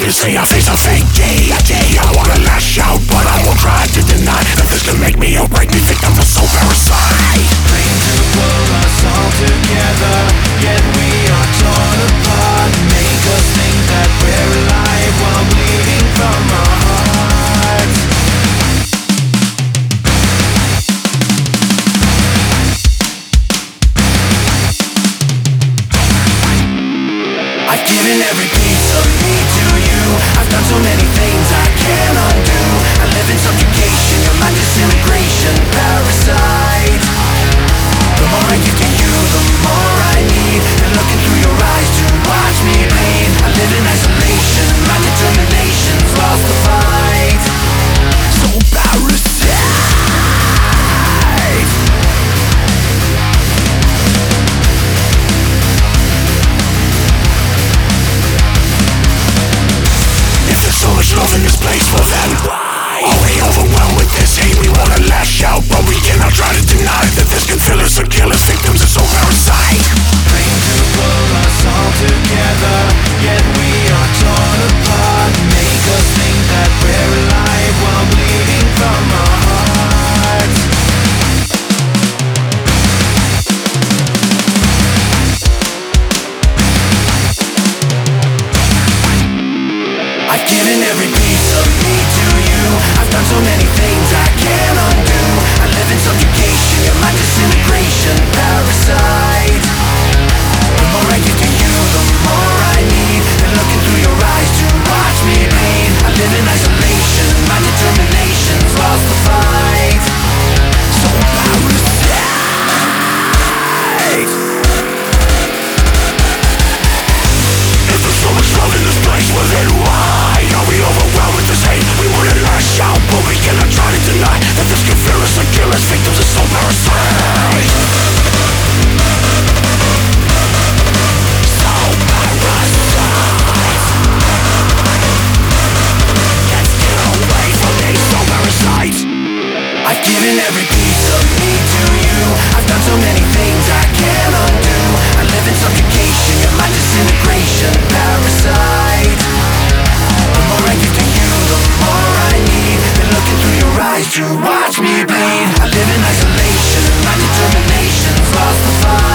say I face a fake day. I wanna lash out, but I won't try to deny that this can make me or break me, victim of soul parasite. Trying to pull us all together, yet we are torn apart. Make us think that we're alive while bleeding from our hearts. I've given every piece of me to you. I've done so many things I can't undo. I live in subjugation, you're my disintegration parasite. The more I give to you, the more I need. And looking through your eyes to watch me bleed. I live in isolation, my determination's lost the fight. So parasite. So much love in this place, well then why are we overwhelmed with this hate? We wanna lash out, but we cannot try to deny that this can fill us or kill us, victims of soul parasite. Trying to pull us all together, yet we are torn apart. Make us think that we're alive while bleeding from our hearts. I've given every piece of me to you. I've done so many things I can't undo. I live in subjugation, you're my disintegration parasite. The more I give to you, the more I need. And looking through your eyes to watch me bleed. I live in isolation, my determination's lost the fight. So parasite. If there's so much love in this place, well then why are we overwhelmed with this hate? We wanna lash out, but we cannot try to deny that this can fill us or kill us, victims of soul parasite. Soul parasite. Can't get away from me, soul parasite. I've given every piece of me to you. I've done so many things I can't undo. I live in subjugation, you're my disintegration parasite. The more I give to you, the more I need. And looking through your eyes to watch me bleed. I live in isolation, my determination's lost the fight.